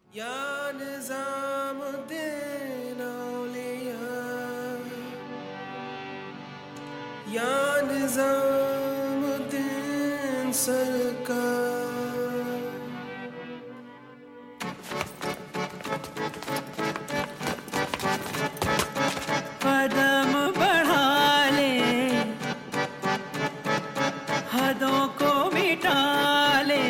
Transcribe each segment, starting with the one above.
या निज़ामुद्दीन औलिया, या निज़ामुद्दीन सरकार। कदम बढ़ा ले, हदों को मिटा ले,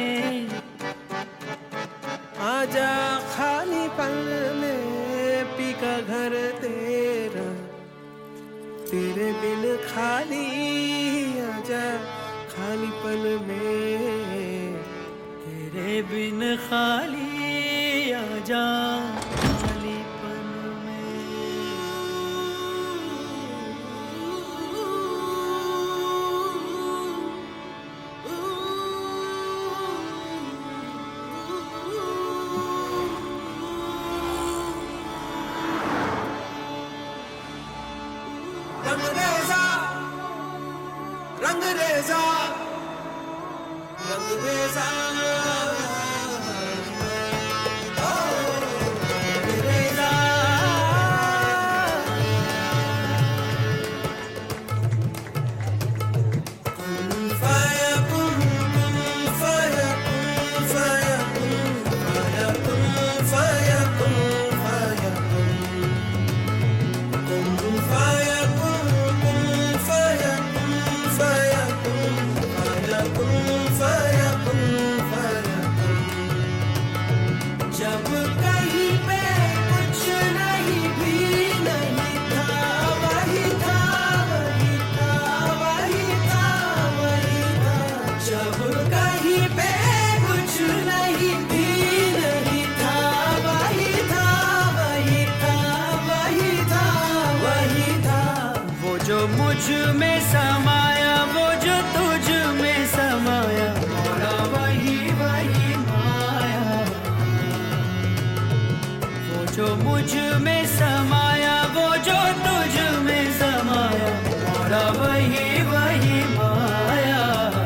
आजा खाली पल में पी का घर तेरा, तेरे बिन खाली आजा खाली पल में, तेरे बिन खाली आजा खाली पल में। रंगरेज़ा रंगरेज़ा रंगरेज़ा जब कहीं पे कुछ नहीं भी नहीं था, वही था वही था वही था वही था। जब कहीं पे कुछ नहीं भी नहीं था, वही था वही था वही था वही था। वो जो मुझ में समाया, वो जो तुझ में समाया, मौला वही वही माया। वो जो मुझ में समाया, वो जो तुझ में समाया, मौला वही वही माया।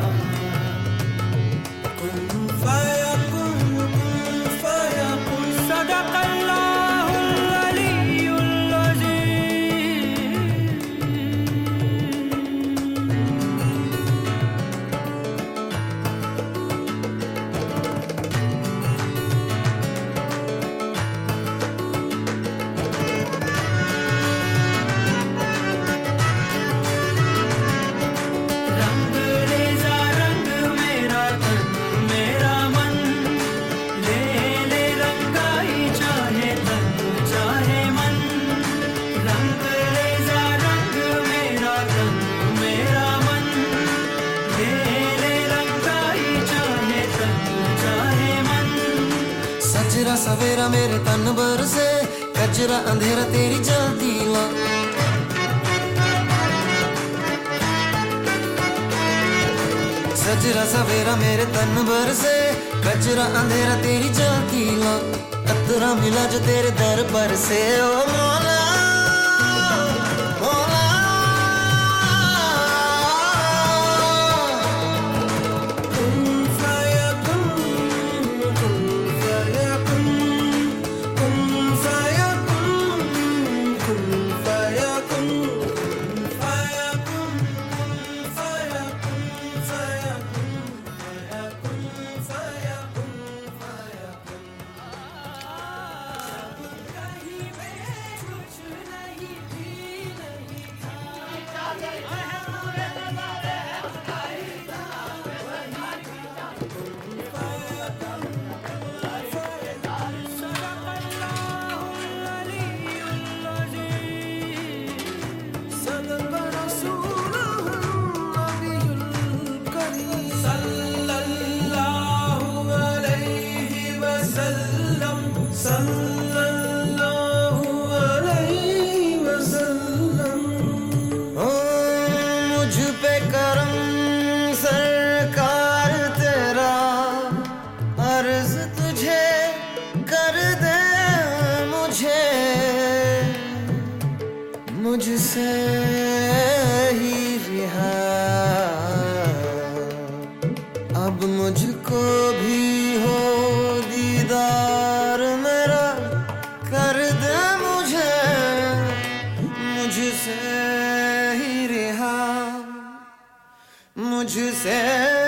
सदक़ल्लाहुल अलीयुल अज़ीम। रंग रेज़ा रंग मेरा तन मेरा मन, ले ले रंगाई चाहे तन चाहे मन। रंग रेज़ा रंग मेरा तन मेरा मन, ले ले रंगाई चाहे तन चाहे मन। सजरा सवेरा मेरे तन बरसे, कजरा अंधेरा तेरी जल्दी ला। सजरा सवेरा मेरे तन बरसे, कजरा अंधेरा तेरी जल्दी ला। कतरा मिला जो तेरे दर पर से, ओ मौला मौला। मुझ पे करम सरकार तेरा, अर्ज तुझे कर दे मुझे, मुझसे ही रिहा। अब मुझको भी हो दीदार में से